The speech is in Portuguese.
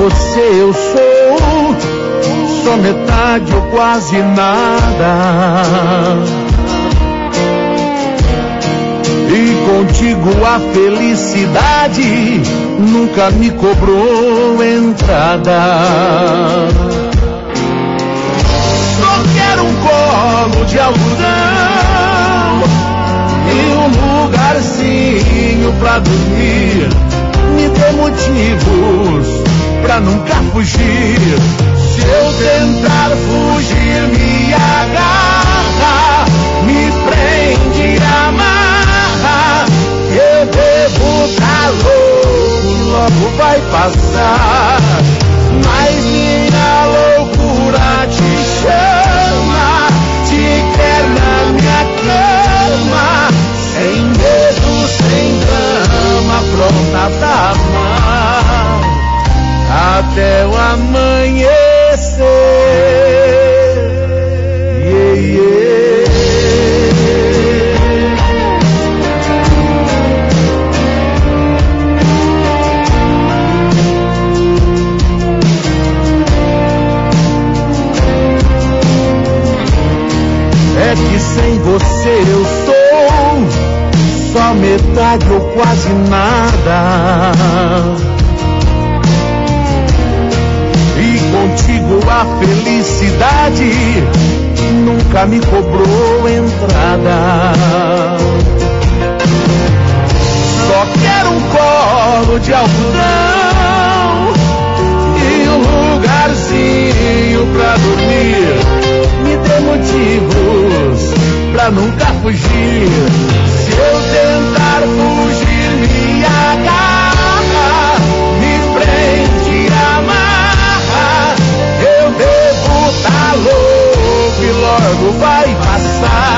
você eu sou só metade ou quase nada. E contigo a felicidade nunca me cobrou entrada. Só quero um colo de algodão e um lugarzinho pra dormir. Me dê motivos pra nunca fugir. Se eu tentar fugir, me agarra, me prende, amarra. Eu devo estar louco, logo vai passar. Mas minha loucura te chama, te quer na minha cama, sem medo, sem drama, pronta pra amar até o amanhecer. Yeah, yeah. É que sem você eu sou só metade ou quase nada. E contigo a felicidade nunca me cobrou entrada. Só quero um colo de algodão e um lugarzinho pra dormir. Me dê motivos pra nunca fugir. Se eu tentar fugir, me agarra, me prende, amarra. Eu devo estar louco e logo vai passar.